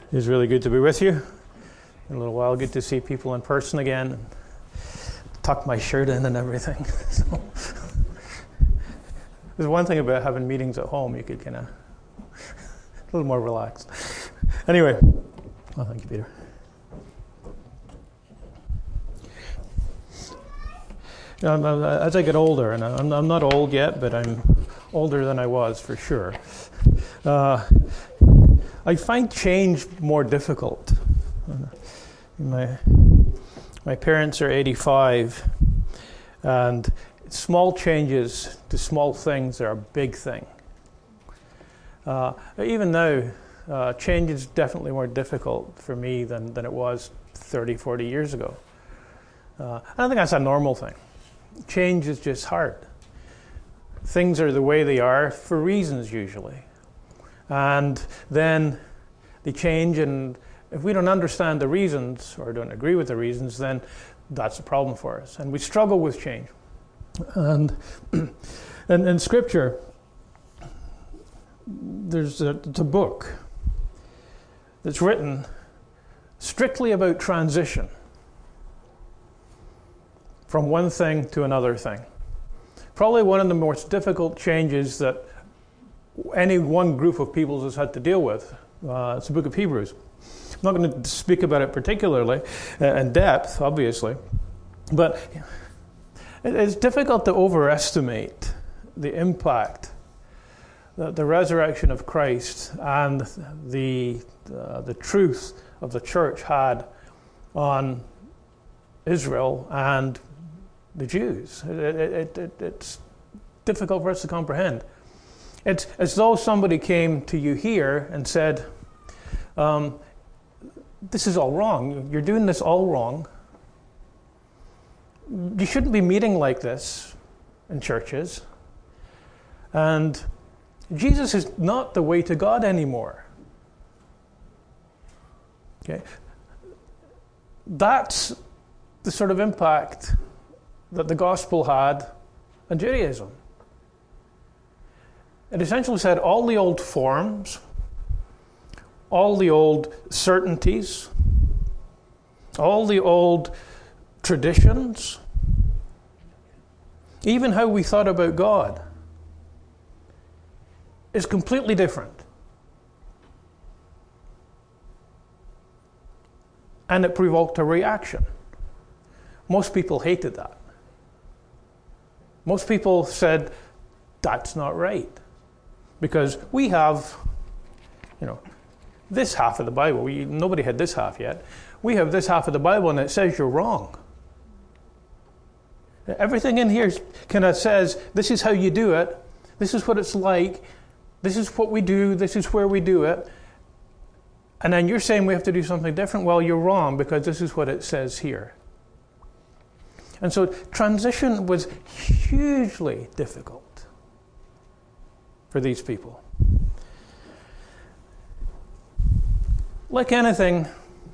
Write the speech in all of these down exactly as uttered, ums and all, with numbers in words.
It's really good to be with you. In a little while, good to see people in person again. And tuck my shirt in and everything. So, there's one thing about having meetings at home, you could kind of a little more relaxed. Anyway, oh, thank you, Peter. Um, as I get older, and I'm, I'm not old yet, but I'm older than I was for sure. Uh, I find change more difficult. My my parents are eighty-five, and small changes to small things are a big thing. Uh, even now, uh, change is definitely more difficult for me than, than it was thirty, forty years ago. Uh, I don't think that's a normal thing. Change is just hard. Things are the way they are for reasons usually. And then they change, and if we don't understand the reasons or don't agree with the reasons, then that's a problem for us. And we struggle with change. And in, in Scripture, there's a, it's a book that's written strictly about transition from one thing to another thing. Probably one of the most difficult changes that any one group of peoples has had to deal with. Uh, it's the book of Hebrews. I'm not going to speak about it particularly uh, in depth, obviously, but it's difficult to overestimate the impact that the resurrection of Christ and the uh, the truth of the church had on Israel and the Jews. It, it, it, it's difficult for us to comprehend. It's as though somebody came to you here and said, um, this is all wrong. You're doing this all wrong. You shouldn't be meeting like this in churches. And Jesus is not the way to God anymore. Okay? That's the sort of impact that the gospel had on Judaism. It essentially said all the old forms, all the old certainties, all the old traditions, even how we thought about God, is completely different. And it provoked a reaction. Most people hated that. Most people said, that's not right. Because we have, you know, this half of the Bible. We, nobody had this half yet. We have this half of the Bible, and it says you're wrong. Everything in here kind of says, this is how you do it. This is what it's like. This is what we do. This is where we do it. And then you're saying we have to do something different. Well, you're wrong, because this is what it says here. And so transition was hugely difficult for these people. Like anything,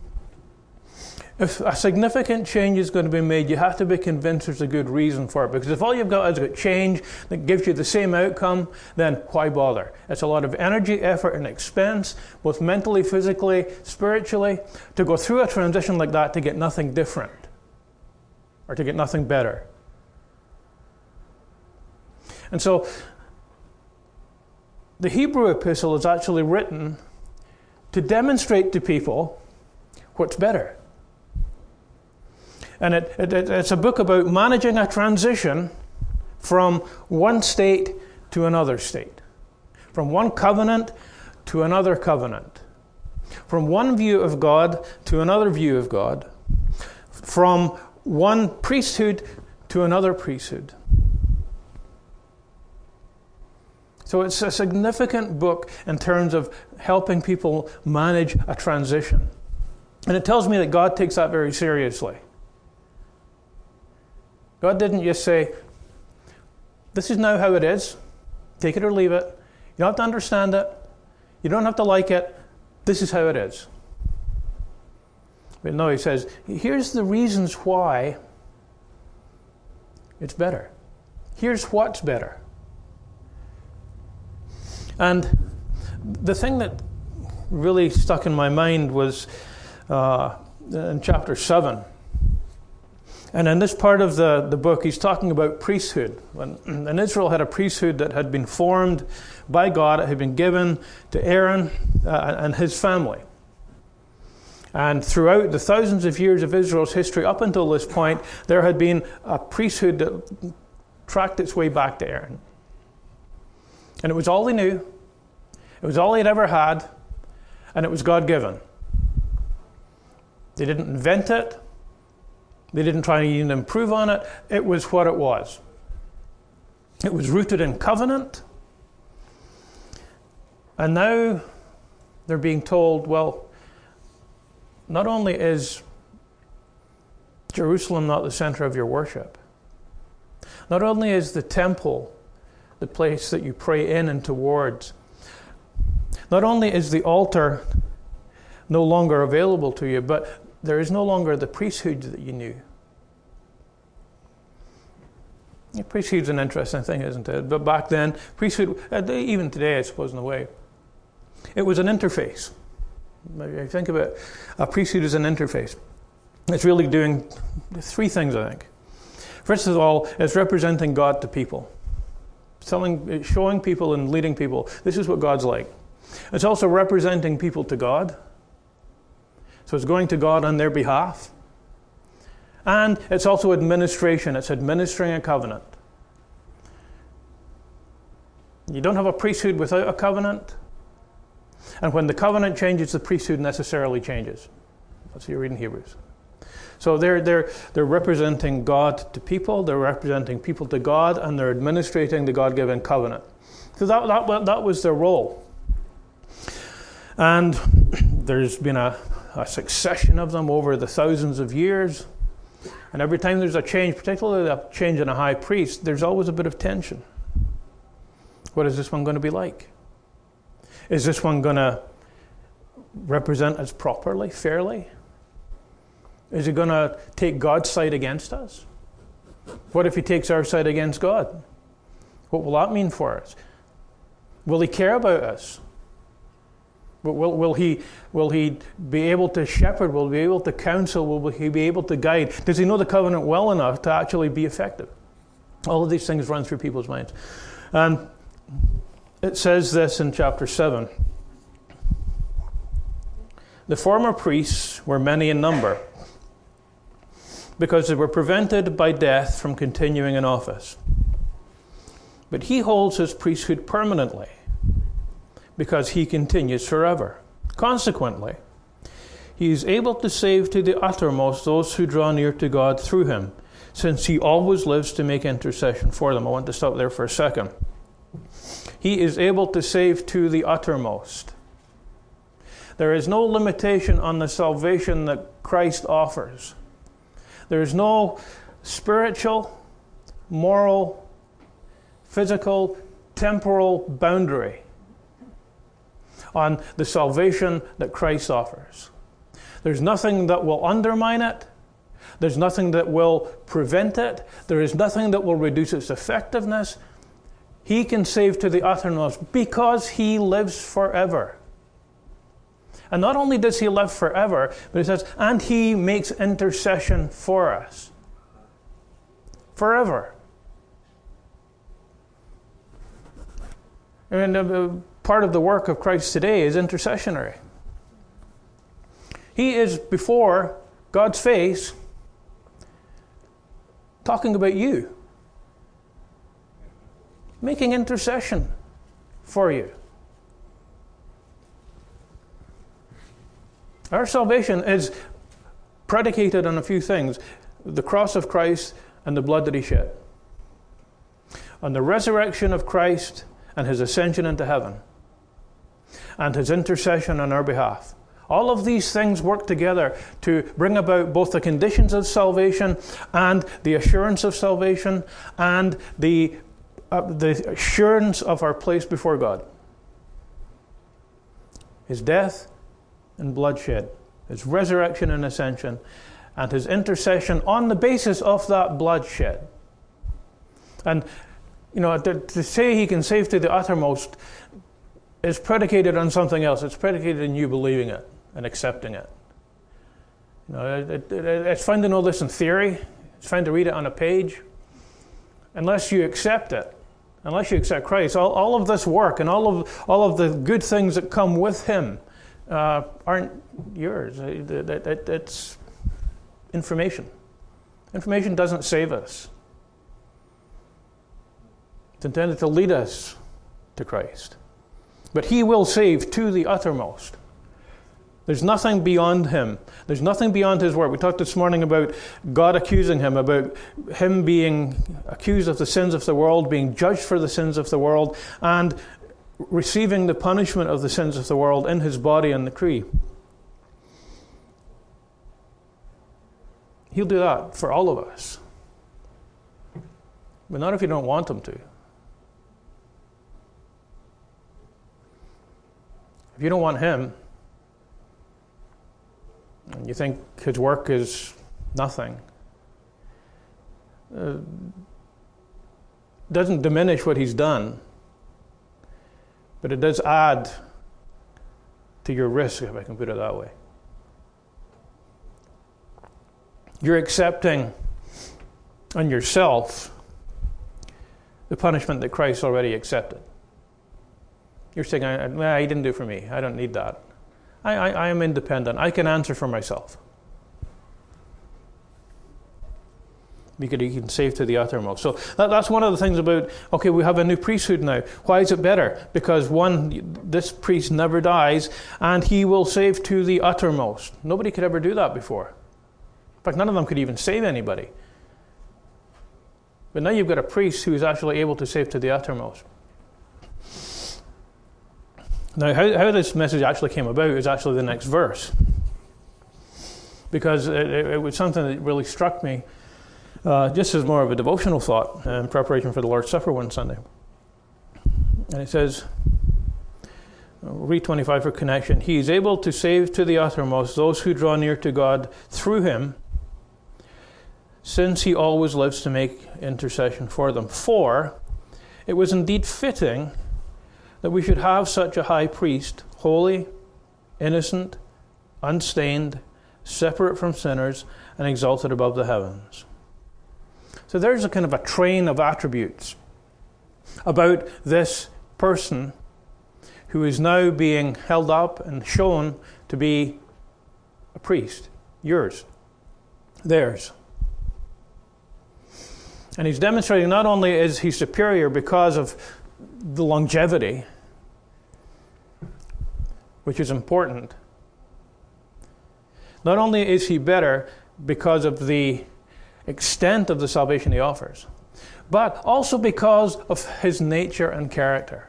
if a significant change is going to be made, you have to be convinced there's a good reason for it. Because if all you've got is a change that gives you the same outcome, then why bother? It's a lot of energy, effort, and expense, both mentally, physically, spiritually, to go through a transition like that to get nothing different or to get nothing better. And so the Hebrew epistle is actually written to demonstrate to people what's better. And it, it, it's a book about managing a transition from one state to another state, from one covenant to another covenant, from one view of God to another view of God, from one priesthood to another priesthood. So it's a significant book in terms of helping people manage a transition. And it tells me that God takes that very seriously. God didn't just say, this is now how it is, take it or leave it. You don't have to understand it. You don't have to like it. This is how it is. But no, he says, here's the reasons why it's better. Here's what's better. And the thing that really stuck in my mind was uh, in chapter seven. And in this part of the, the book, he's talking about priesthood. When, and Israel had a priesthood that had been formed by God. It had been given to Aaron uh, and his family. And throughout the thousands of years of Israel's history up until this point, there had been a priesthood that tracked its way back to Aaron. And it was all they knew. It was all they'd ever had. And it was God-given. They didn't invent it. They didn't try to even improve on it. It was what it was. It was rooted in covenant. And now they're being told, well, not only is Jerusalem not the center of your worship, not only is the temple the place that you pray in and towards, not only is the altar no longer available to you, but there is no longer the priesthood that you knew. Yeah, priesthood's an interesting thing, isn't it? But back then, priesthood, even today, I suppose, in a way, it was an interface. I think about it, a priesthood as an interface. It's really doing three things, I think. First of all, it's representing God to people. Telling, showing people and leading people, this is what God's like. It's also representing people to God. So it's going to God on their behalf. And it's also administration. It's administering a covenant. You don't have a priesthood without a covenant. And when the covenant changes, the priesthood necessarily changes. That's what you read in Hebrews. So they're, they're, they're representing God to people, they're representing people to God, and they're administrating the God-given covenant. So that, that, that was their role. And there's been a, a succession of them over the thousands of years. And every time there's a change, particularly a change in a high priest, there's always a bit of tension. What is this one going to be like? Is this one going to represent us properly, fairly? Is he going to take God's side against us? What if he takes our side against God? What will that mean for us? Will he care about us? Will, will, he, will he be able to shepherd? Will he be able to counsel? Will he be able to guide? Does he know the covenant well enough to actually be effective? All of these things run through people's minds. And it says this in chapter seven. The former priests were many in number, because they were prevented by death from continuing in office. But he holds his priesthood permanently, because he continues forever. Consequently, he is able to save to the uttermost those who draw near to God through him, since he always lives to make intercession for them. I want to stop there for a second. He is able to save to the uttermost. There is no limitation on the salvation that Christ offers. There is no spiritual, moral, physical, temporal boundary on the salvation that Christ offers. There's nothing that will undermine it. There's nothing that will prevent it. There is nothing that will reduce its effectiveness. He can save to the uttermost because he lives forever. And not only does he live forever, but he says, and he makes intercession for us. Forever. And uh, part of the work of Christ today is intercessionary. He is before God's face talking about you, making intercession for you. Our salvation is predicated on a few things: the cross of Christ and the blood that he shed, on the resurrection of Christ and his ascension into heaven, and his intercession on our behalf. All of these things work together to bring about both the conditions of salvation and the assurance of salvation and the, uh, the assurance of our place before God. His death and bloodshed, his resurrection and ascension, and his intercession on the basis of that bloodshed. And, you know, to, to say he can save to the uttermost, is predicated on something else. It's predicated on you believing it and accepting it. You know, it, it, it's fine to know this in theory. It's fine to read it on a page. Unless you accept it, unless you accept Christ, all, all of this work and all of all of the good things that come with Him uh, aren't yours. It, it, it, it's information. Information doesn't save us. It's intended to lead us to Christ. But He will save to the uttermost. There's nothing beyond Him. There's nothing beyond His work. We talked this morning about God accusing Him, about Him being accused of the sins of the world, being judged for the sins of the world, and receiving the punishment of the sins of the world in His body on the tree. He'll do that for all of us. But not if you don't want Him to. If you don't want Him, and you think His work is nothing, uh, doesn't diminish what He's done, but it does add to your risk, if I can put it that way. You're accepting on yourself the punishment that Christ already accepted. You're saying, nah, He didn't do it for me. I don't need that. I, I, I am independent. I can answer for myself. Because He can save to the uttermost. So that, that's one of the things about, okay, we have a new priesthood now. Why is it better? Because one, this priest never dies, and he will save to the uttermost. Nobody could ever do that before. In fact, none of them could even save anybody. But now you've got a priest who is actually able to save to the uttermost. Now, how, how this message actually came about is actually the next verse. Because it, it, it was something that really struck me, uh, just as more of a devotional thought in preparation for the Lord's Supper one Sunday. And it says, read twenty-five for connection. He is able to save to the uttermost those who draw near to God through Him, since He always lives to make intercession for them. For it was indeed fitting that we should have such a high priest, holy, innocent, unstained, separate from sinners, and exalted above the heavens. So there's a kind of a train of attributes about this person who is now being held up and shown to be a priest. Yours. Theirs. And he's demonstrating not only is he superior because of the longevity, which is important. Not only is he better because of the extent of the salvation he offers, but also because of his nature and character.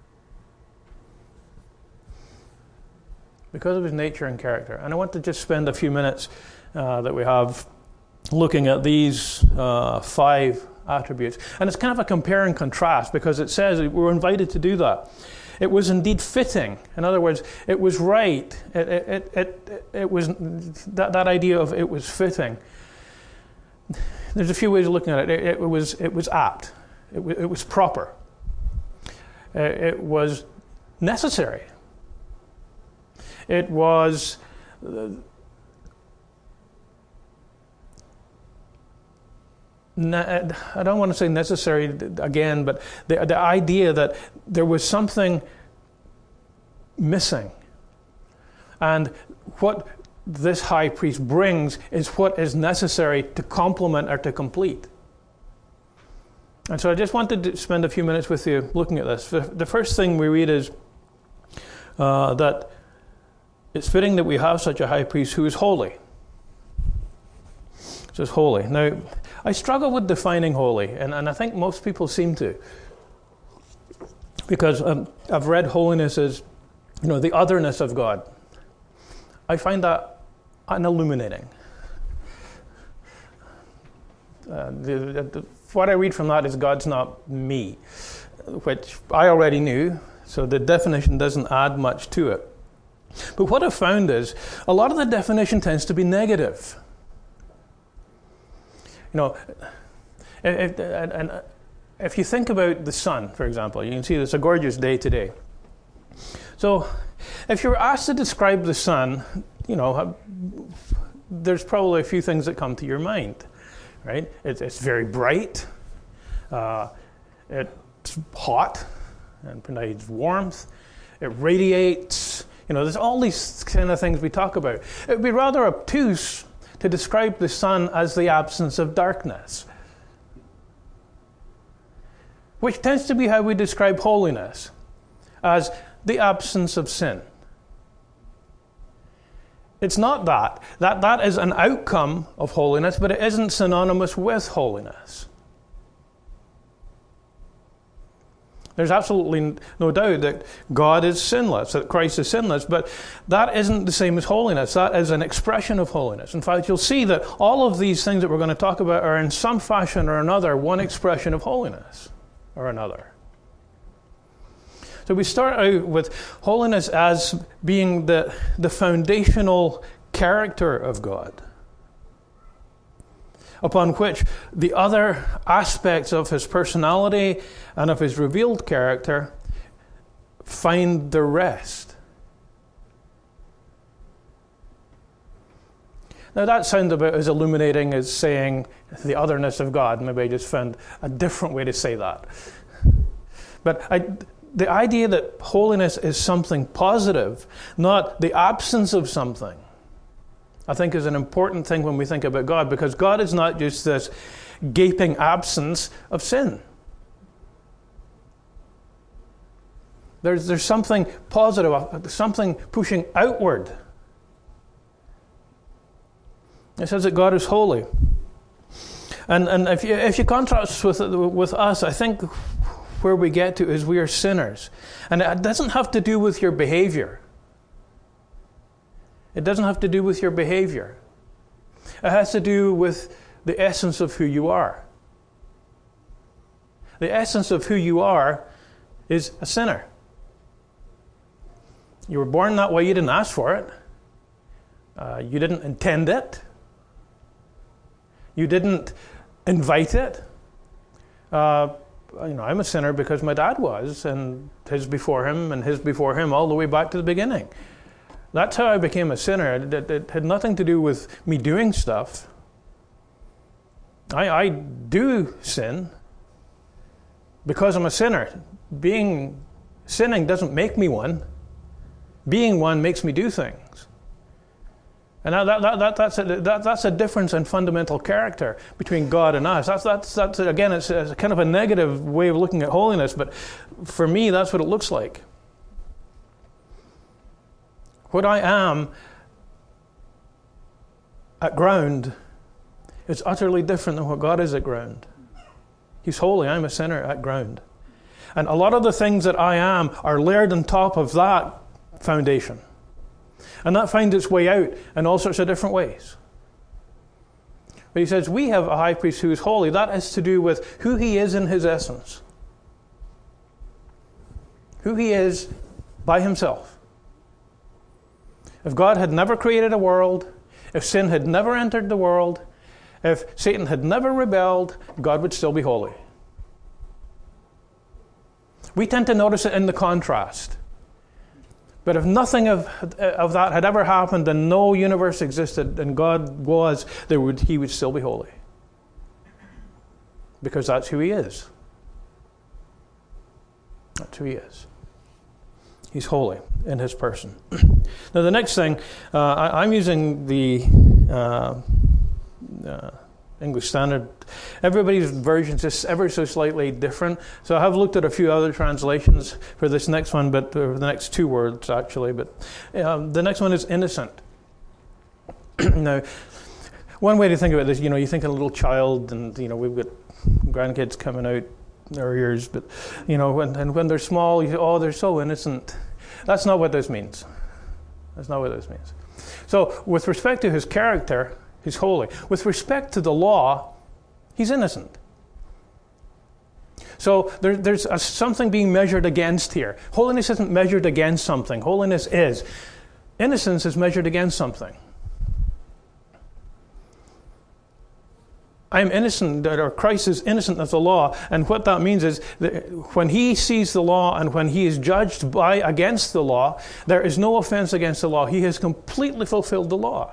Because of his nature and character. And I want to just spend a few minutes uh, that we have looking at these uh, five attributes. And it's kind of a compare and contrast, because it says we're invited to do that. It was indeed fitting. In other words, it was right. It, it, it, it was that, that idea of it was fitting. There's a few ways of looking at it. It, it was it was apt. It, it was proper. It, it was necessary. It was uh, I don't want to say necessary again, but the, the idea that there was something missing. And what this high priest brings is what is necessary to complement or to complete. And so I just wanted to spend a few minutes with you looking at this. The first thing we read is uh, that it's fitting that we have such a high priest who is holy. It says holy. Now, I struggle with defining holy, and, and I think most people seem to. Because um, I've read holiness as, you know, the otherness of God. I find that unilluminating. Uh, the, the, what I read from that is God's not me, which I already knew, so the definition doesn't add much to it. But what I've found is a lot of the definition tends to be negative. You know, if, and if you think about the sun, for example, you can see it's a gorgeous day today. So if you were asked to describe the sun, you know, there's probably a few things that come to your mind, right? It's, it's very bright. Uh, it's hot and provides warmth. It radiates. You know, there's all these kind of things we talk about. It would be rather obtuse to describe the sun as the absence of darkness, which tends to be how we describe holiness, as the absence of sin. It's not that. That, that is an outcome of holiness, but it isn't synonymous with holiness. There's absolutely no doubt that God is sinless, that Christ is sinless, but that isn't the same as holiness. That is an expression of holiness. In fact, you'll see that all of these things that we're going to talk about are in some fashion or another one expression of holiness or another. So we start out with holiness as being the, the foundational character of God, upon which the other aspects of his personality and of his revealed character find their rest. Now that sounds about as illuminating as saying the otherness of God. Maybe I just found a different way to say that. But I, the idea that holiness is something positive, not the absence of something, I think is an important thing when we think about God, because God is not just this gaping absence of sin. There's, there's something positive, something pushing outward. It says that God is holy. And, and if you, if you contrast with, with us, I think where we get to is we are sinners. And it doesn't have to do with your behavior. It doesn't have to do with your behavior. It has to do with the essence of who you are. The essence of who you are is a sinner. You were born that way, you didn't ask for it. Uh, you didn't intend it. You didn't invite it. Uh, you know, I'm a sinner because my dad was, and his before him, and his before him, all the way back to the beginning. That's how I became a sinner. It, it had nothing to do with me doing stuff. I, I do sin because I'm a sinner. Being sinning doesn't make me one. Being one makes me do things. And that, that, that, that's, a, that, that's a difference in fundamental character between God and us. That's, that's, that's again, it's, it's kind of a negative way of looking at holiness, but for me, that's what it looks like. What I am at ground is utterly different than what God is at ground. He's holy, I'm a sinner at ground. And a lot of the things that I am are layered on top of that foundation. And that finds its way out in all sorts of different ways. But he says, we have a high priest who is holy. That has to do with who he is in his essence. Who he is by himself. If God had never created a world, if sin had never entered the world, if Satan had never rebelled, God would still be holy. We tend to notice it in the contrast. But if nothing of, of that had ever happened and no universe existed and God was, there would, he would still be holy. Because that's who he is. That's who he is. He's holy in his person. Now the next thing, uh, I, I'm using the uh, uh, English Standard. Everybody's version is just ever so slightly different. So I have looked at a few other translations for this next one, but uh, the next two words actually. But um, the next one is innocent. Now, one way to think about this, you know, you think of a little child, and you know we've got grandkids coming out their ears, but you know, when, and when they're small, you say, oh, they're so innocent. That's not what this means. That's not what this means. So, with respect to his character, he's holy. With respect to the law, he's innocent. So there, there's a, something being measured against here. Holiness isn't measured against something. Holiness is. Innocence is measured against something. I'm innocent, or Christ is innocent of the law. And what that means is that when he sees the law and when he is judged by against the law, there is no offense against the law. He has completely fulfilled the law.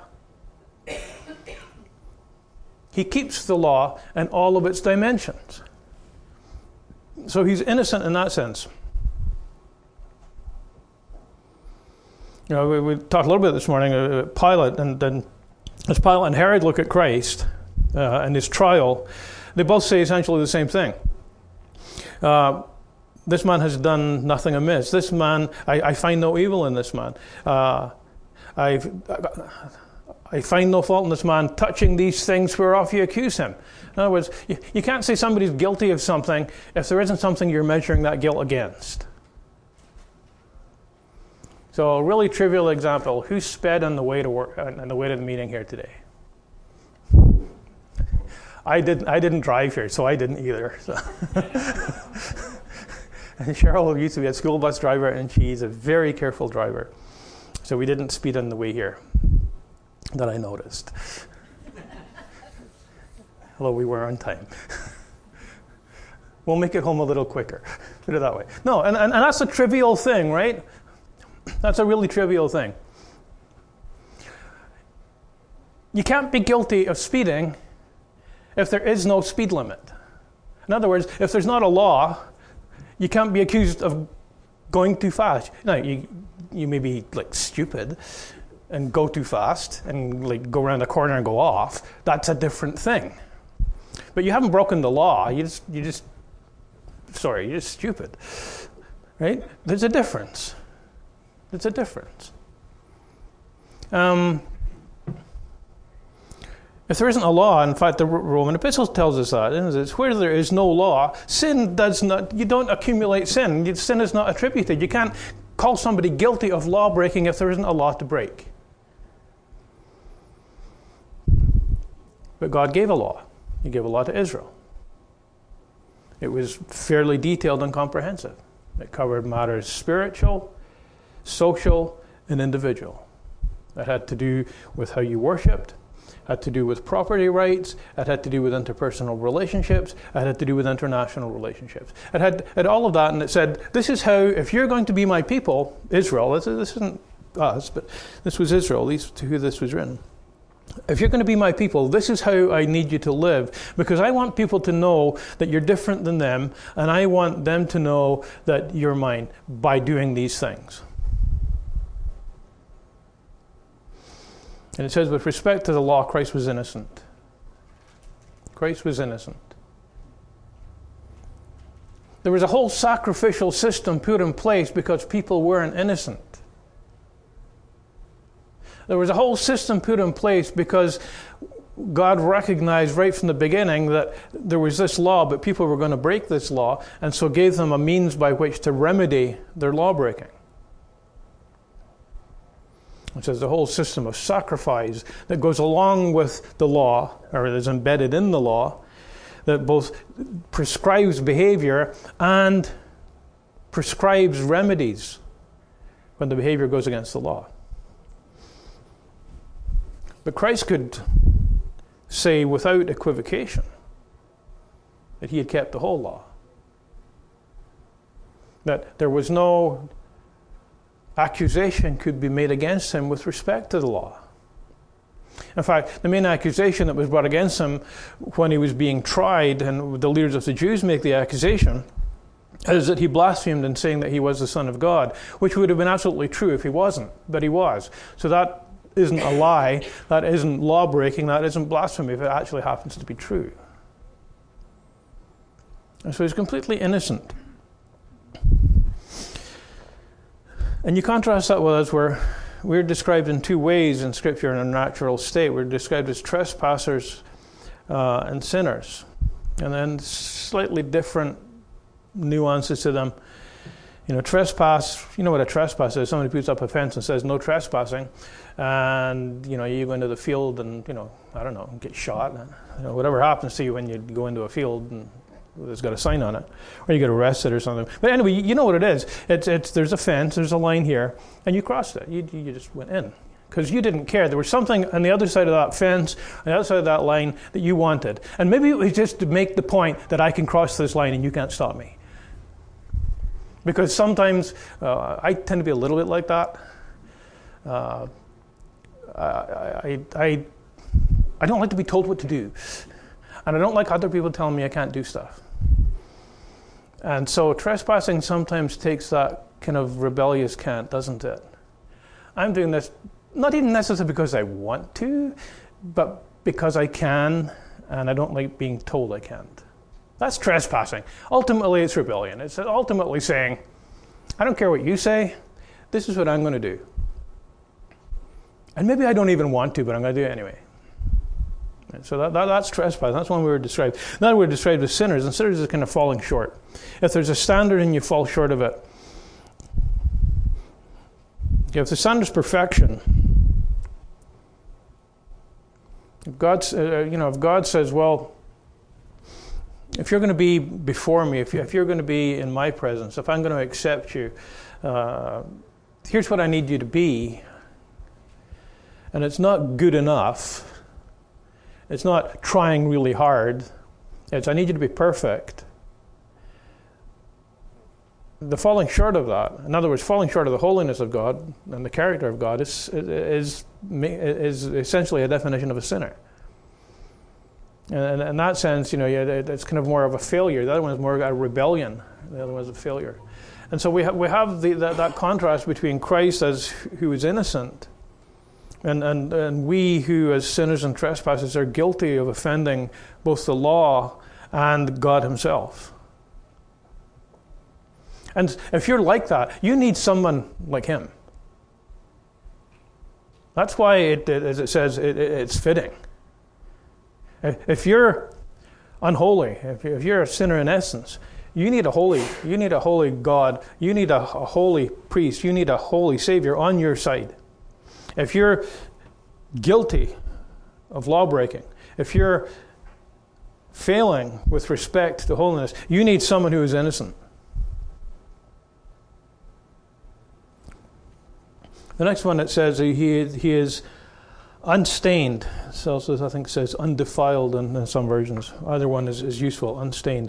He keeps the law in all of its dimensions. So he's innocent in that sense. You know, we, we talked a little bit this morning about Pilate, and then as Pilate and Herod look at Christ uh, and his trial, they both say essentially the same thing. Uh, this man has done nothing amiss. This man, I, I find no evil in this man. Uh, I've, I find no fault in this man touching these things whereof you accuse him. In other words, you, you can't say somebody's guilty of something if there isn't something you're measuring that guilt against. So a really trivial example, who sped on the way to work, on the way to the meeting here today? I didn't, I didn't drive here, so I didn't either. So. And Cheryl used to be a school bus driver, and she's a very careful driver. So we didn't speed on the way here, that I noticed. Although we were on time. We'll make it home a little quicker. Put it that way. No, and, and, and that's a trivial thing, right? That's a really trivial thing. You can't be guilty of speeding if there is no speed limit. In other words, if there's not a law, you can't be accused of going too fast. Now, you, you may be like stupid and go too fast and like go around the corner and go off. That's a different thing. But you haven't broken the law. You just, you just, sorry, you're just stupid, right? There's a difference. There's a difference. Um, if there isn't a law, in fact, the Roman epistle tells us that, isn't it? It's where there is no law, sin does not, you don't accumulate sin. Sin is not attributed. You can't call somebody guilty of law breaking if there isn't a law to break. But God gave a law. He gave a law to Israel. It was fairly detailed and comprehensive. It covered matters spiritual, social, and individual. It had to do with how you worshipped, had to do with property rights, it had to do with interpersonal relationships, it had to do with international relationships. It had, it had all of that, and it said, this is how, if you're going to be my people, Israel, this, this isn't us, but this was Israel, these, to who this was written. If you're going to be my people, this is how I need you to live, because I want people to know that you're different than them, and I want them to know that you're mine by doing these things. And it says, with respect to the law, Christ was innocent. Christ was innocent. There was a whole sacrificial system put in place because people weren't innocent. There was a whole system put in place because God recognized right from the beginning that there was this law, but people were going to break this law, and so gave them a means by which to remedy their law breaking. It says the whole system of sacrifice that goes along with the law, or is embedded in the law, that both prescribes behavior and prescribes remedies when the behavior goes against the law. But Christ could say without equivocation that he had kept the whole law. That there was no accusation could be made against him with respect to the law. In fact, the main accusation that was brought against him when he was being tried, and the leaders of the Jews make the accusation, is that he blasphemed in saying that he was the Son of God, which would have been absolutely true if he wasn't, but he was. So that isn't a lie, that isn't law-breaking, that isn't blasphemy if it actually happens to be true. And so he's completely innocent. And you contrast that with us where we're described in two ways in Scripture in a natural state. We're described as trespassers uh, and sinners. And then slightly different nuances to them. You know, trespass, you know what a trespass is. Somebody puts up a fence and says no trespassing. And, you know, you go into the field and, you know, I don't know, get shot. You know, whatever happens to you when you go into a field and it's got a sign on it, or you get arrested or something. But anyway, you know what it is. It's it's there's a fence, there's a line here, and you crossed it. You you just went in. because you didn't care. There was something on the other side of that fence, on the other side of that line that you wanted. And maybe it was just to make the point that I can cross this line and you can't stop me. Because sometimes uh, I tend to be a little bit like that. Uh, I, I, I don't like to be told what to do. And I don't like other people telling me I can't do stuff. And so trespassing sometimes takes that kind of rebellious cant, doesn't it? I'm doing this not even necessarily because I want to, but because I can, and I don't like being told I can't. That's trespassing. Ultimately, it's rebellion. It's ultimately saying, I don't care what you say, this is what I'm going to do. And maybe I don't even want to, but I'm going to do it anyway. And so that, that, that's trespass. That's one we were described. Now we're described as sinners, and sinners is kind of falling short. If there's a standard and you fall short of it, if the standard is perfection, if God's, uh, you know, if God says, well, if you're going to be before me, if, you, if you're going to be in my presence, if I'm going to accept you, uh, here's what I need you to be. And it's not good enough. It's not trying really hard. It's I need you to be perfect. The falling short of that, in other words, falling short of the holiness of God and the character of God is is is essentially a definition of a sinner. And in that sense, you know, yeah, it's kind of more of a failure. The other one is more a rebellion. The other one is a failure. And so we have we have the, that, that contrast between Christ as who is innocent, and, and and we who as sinners and trespassers are guilty of offending both the law and God Himself. And if you're like that, you need someone like Him. That's why, it, it, as it says, it, it, it's fitting. If you're unholy, if you're a sinner in essence, you need a holy, you need a holy God. You need a, a holy priest. You need a holy Savior on your side. If you're guilty of law breaking, if you're failing with respect to holiness, you need someone who is innocent. The next one, it says he he is unstained. It also, I think, says undefiled in, in some versions. Either one is, is useful, unstained.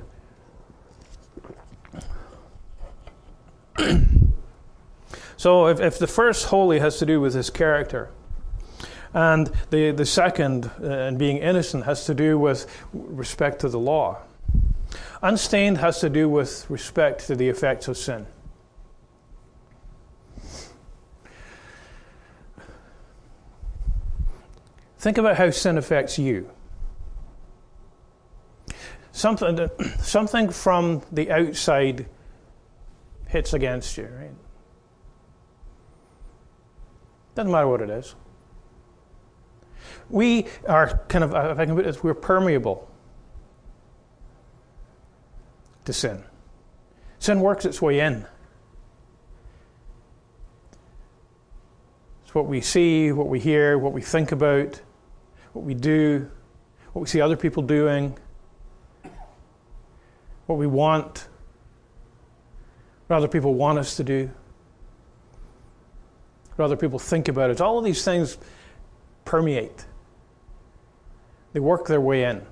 So if, if the first holy has to do with his character, and the, the second, uh, and being innocent, has to do with respect to the law, unstained has to do with respect to the effects of sin. Think about how sin affects you. Something, something from the outside hits against you, right? Doesn't matter what it is. We are kind of, if I can put it, we're permeable to sin. Sin works its way in. It's what we see, what we hear, what we think about, what we do, what we see other people doing, what we want, what other people want us to do, what other people think about it. All of these things permeate. They work their way in.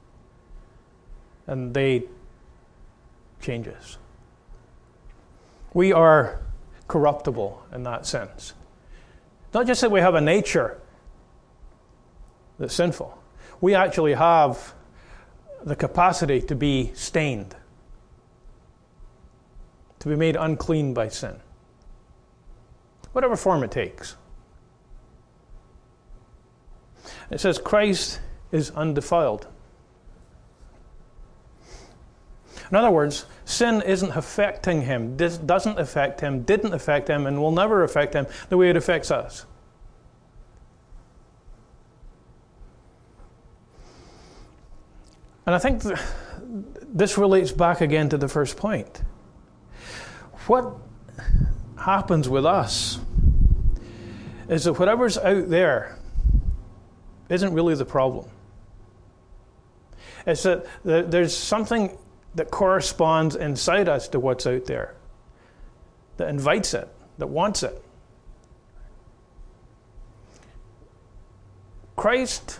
And they change us. We are corruptible in that sense. Not just that we have a nature that's sinful. We actually have the capacity to be stained, to be made unclean by sin, whatever form it takes. It says Christ is undefiled. In other words, sin isn't affecting him, this doesn't affect him, didn't affect him, and will never affect him the way it affects us. And I think th- this relates back again to the first point. What happens with us is that whatever's out there isn't really the problem. It's that there's something that corresponds inside us to what's out there, that invites it, that wants it. Christ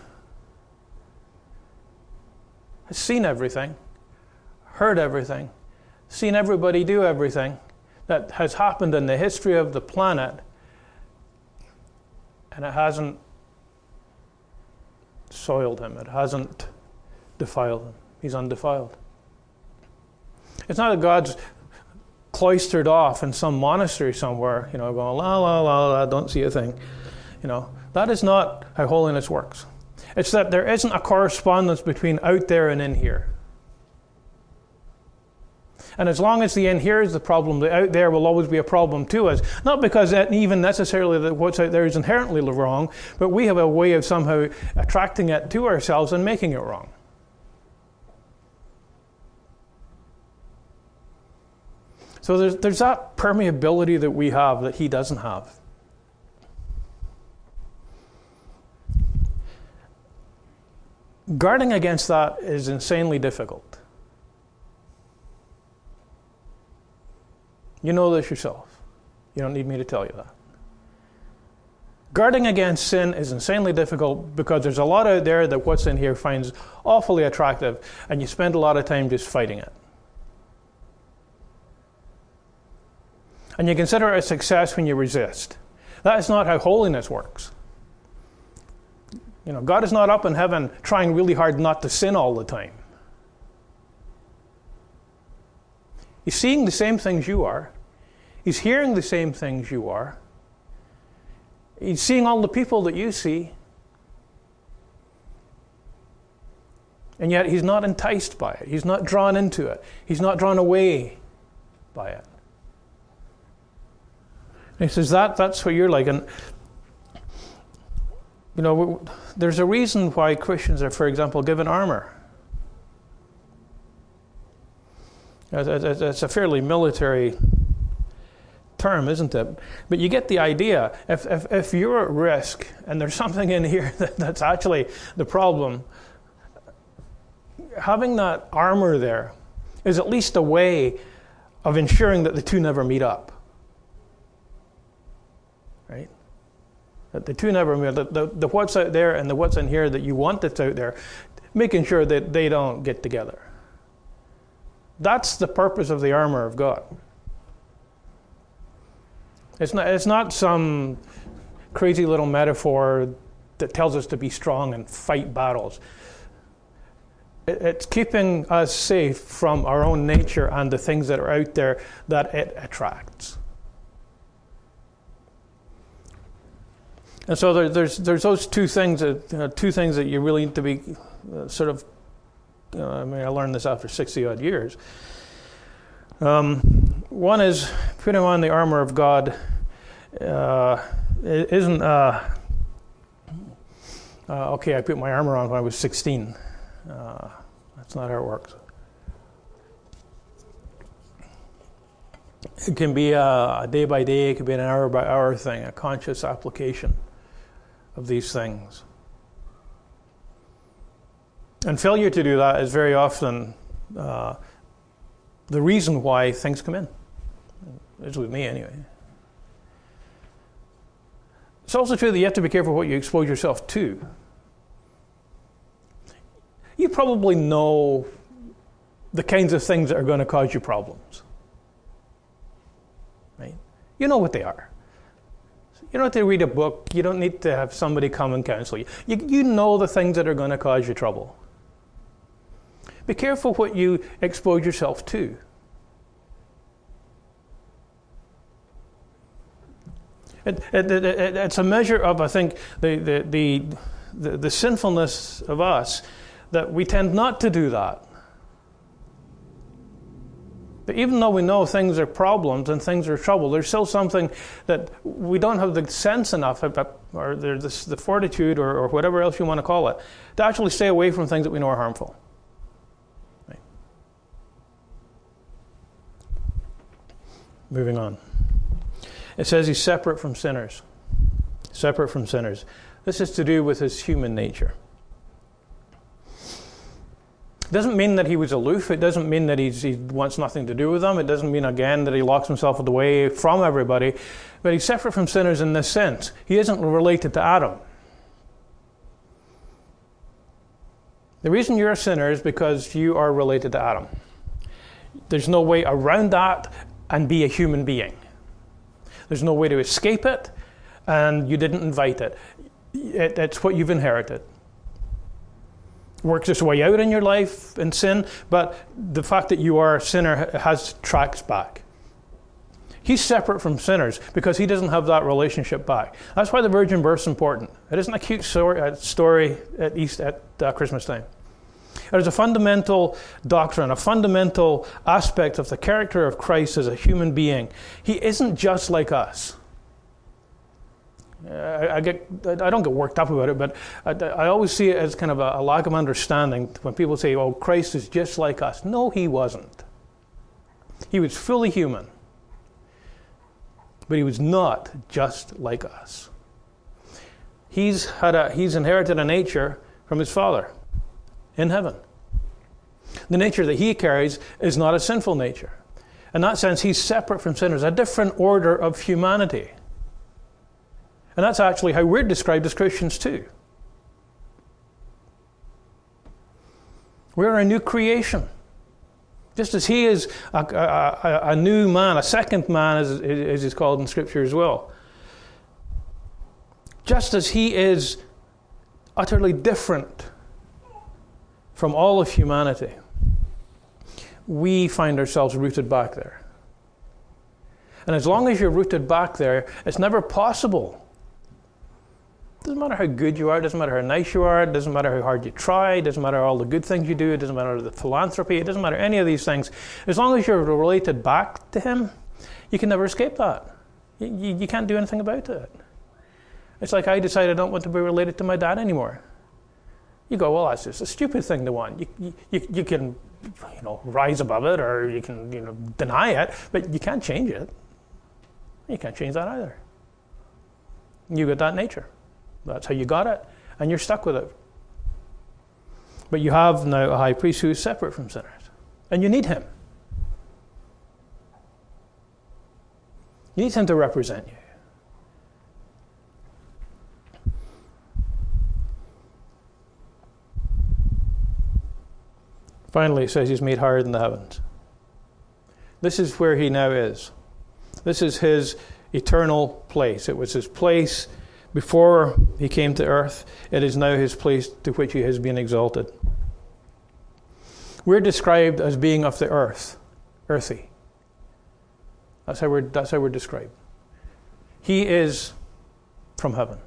has seen everything, heard everything, seen everybody do everything that has happened in the history of the planet, and it hasn't soiled him. It hasn't defiled him. He's undefiled. It's not that God's cloistered off in some monastery somewhere, you know, going, la, la, la, la, don't see a thing. You know, that is not how holiness works. It's that there isn't a correspondence between out there and in here. And as long as the in here is the problem, the out there will always be a problem to us. Not because that even necessarily that what's out there is inherently wrong, but we have a way of somehow attracting it to ourselves and making it wrong. So there's, there's that permeability that we have that he doesn't have. Guarding against that is insanely difficult. You know this yourself. You don't need me to tell you that. Guarding against sin is insanely difficult because there's a lot out there that what's in here finds awfully attractive, and you spend a lot of time just fighting it. And you consider it a success when you resist. That is not how holiness works. You know, God is not up in heaven trying really hard not to sin all the time. He's seeing the same things you are. He's hearing the same things you are. He's seeing all the people that you see. And yet he's not enticed by it. He's not drawn into it. He's not drawn away by it. And he says, that, that's what you're like. And, you know, there's a reason why Christians are, for example, given armor. It's a fairly military term, isn't it? But you get the idea. If, if, if you're at risk and there's something in here that, that's actually the problem, having that armor there is at least a way of ensuring that the two never meet up. Right? That the two never meet up. The, the, the what's out there and the what's in here that you want that's out there, making sure that they don't get together. That's the purpose of the armor of God. It's not, it's not some crazy little metaphor that tells us to be strong and fight battles. It, it's keeping us safe from our own nature and the things that are out there that it attracts. And so there, there's there's those two things that you know, two things that you really need to be uh, sort of. You know, I mean, I learned this after sixty odd years. Um, one is putting on the armor of God. Uh, it isn't uh, uh, okay. I put my armor on when I was sixteen. Uh, that's not how it works. It can be a, a day by day. It can be an hour by hour thing. A conscious application of these things. And failure to do that is very often uh, the reason why things come in. It's with me anyway. It's also true that you have to be careful what you expose yourself to. You probably know the kinds of things that are going to cause you problems. Right? You know what they are. You don't have to read a book. You don't need to have somebody come and counsel you. You, you know the things that are going to cause you trouble. Be careful what you expose yourself to. It, it, it, it, it's a measure of, I think, the, the, the, the, the sinfulness of us that we tend not to do that. But even though we know things are problems and things are trouble, there's still something that we don't have the sense enough, or there's the fortitude, or, or whatever else you want to call it, to actually stay away from things that we know are harmful. Right. Moving on. It says he's separate from sinners. Separate from sinners. This is to do with his human nature. It doesn't mean that he was aloof. It doesn't mean that he's, he wants nothing to do with them. It doesn't mean, again, that he locks himself away from everybody. But he's separate from sinners in this sense. He isn't related to Adam. The reason you're a sinner is because you are related to Adam. There's no way around that and be a human being. There's no way to escape it, and you didn't invite it. it it's what you've inherited. It works its way out in your life in sin, but the fact that you are a sinner has tracks back. He's separate from sinners because he doesn't have that relationship back. That's why the virgin birth is important. It isn't a cute story, uh, story at East at uh, Christmas time. It is a fundamental doctrine, a fundamental aspect of the character of Christ as a human being. He isn't just like us. Uh, I, I get, I don't get worked up about it, but I, I always see it as kind of a, a lack of understanding when people say, "Oh, Christ is just like us." No, he wasn't. He was fully human. But he was not just like us. He's had a, he's inherited a nature from his Father in heaven. The nature that he carries is not a sinful nature. In that sense, he's separate from sinners, a different order of humanity. And that's actually how we're described as Christians too. We're a new creation. Just as he is a, a, a new man, a second man, as, as is called in Scripture as well. Just as he is utterly different from all of humanity, we find ourselves rooted back there. And as long as you're rooted back there, it's never possible. It doesn't matter how good you are, it doesn't matter how nice you are, it doesn't matter how hard you try, it doesn't matter all the good things you do, it doesn't matter the philanthropy, it doesn't matter any of these things. As long as you're related back to him, you can never escape that. You, you, you can't do anything about it. It's like I decide I don't want to be related to my dad anymore. You go, well, that's just a stupid thing to want. You, you, you can, you know, rise above it, or you can, you know, deny it, but you can't change it. You can't change that either. You got that nature. That's how you got it, and you're stuck with it. But you have now a high priest who is separate from sinners, and you need him. You need him to represent you. Finally, it says he's made higher than the heavens. This is where he now is. This is his eternal place. It was his place before he came to earth. It is now his place to which he has been exalted. We're described as being of the earth, earthy. That's how we're, that's how we're described. He is from heaven.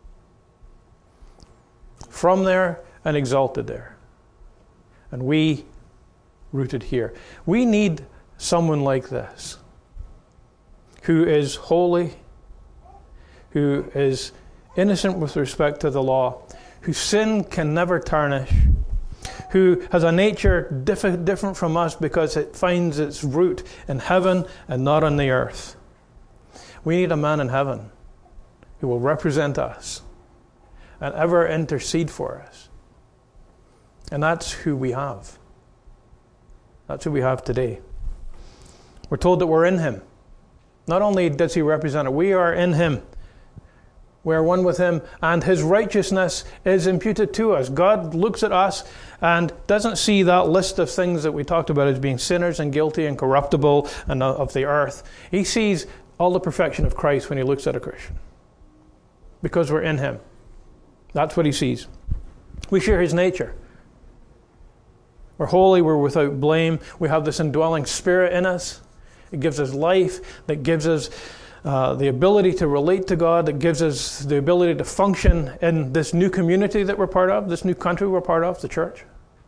From there and exalted there. And we rooted here. We need someone like this, who is holy, who is innocent with respect to the law, whose sin can never tarnish, who has a nature diff- different from us because it finds its root in heaven and not on the earth. We need a man in heaven who will represent us and ever intercede for us. And that's who we have. That's who we have today. We're told that we're in him. Not only does he represent it, we are in him. We are one with him, and his righteousness is imputed to us. God looks at us and doesn't see that list of things that we talked about as being sinners and guilty and corruptible and of the earth. He sees all the perfection of Christ when he looks at a Christian, because we're in him. That's what he sees. We share his nature. We're holy, we're without blame. We have this indwelling spirit in us. It gives us life, that gives us uh, the ability to relate to God, that gives us the ability to function in this new community that we're part of, this new country we're part of, the church.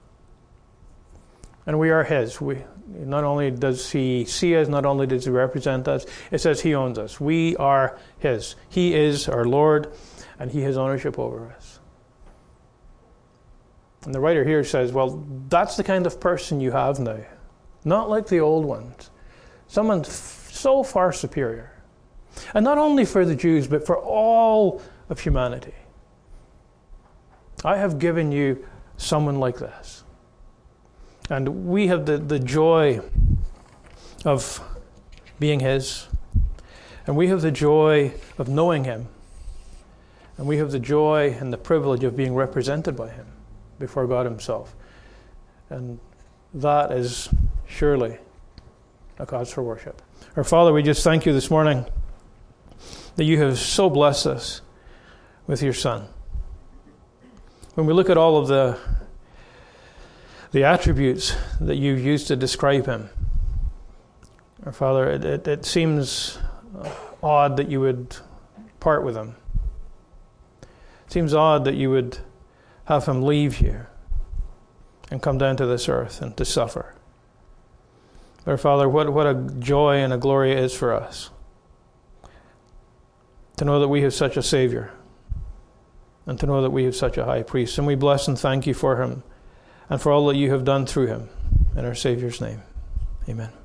And we are his. We, not only does he see us, not only does he represent us, it says he owns us. We are his. He is our Lord, and he has ownership over us. And the writer here says, well, that's the kind of person you have now. Not like the old ones. Someone f- so far superior. And not only for the Jews, but for all of humanity. I have given you someone like this. And we have the, the joy of being his. And we have the joy of knowing him. And we have the joy and the privilege of being represented by him. before God himself. And that is surely a cause for worship. Our Father, we just thank you this morning that you have so blessed us with your Son. When we look at all of the the attributes that you've used to describe him, our Father, it, it, it seems odd that you would part with him. It seems odd that you would have him leave here and come down to this earth and to suffer. But our Father, what, what a joy and a glory it is for us to know that we have such a Savior and to know that we have such a high priest. And we bless and thank you for him and for all that you have done through him. In our Savior's name, amen.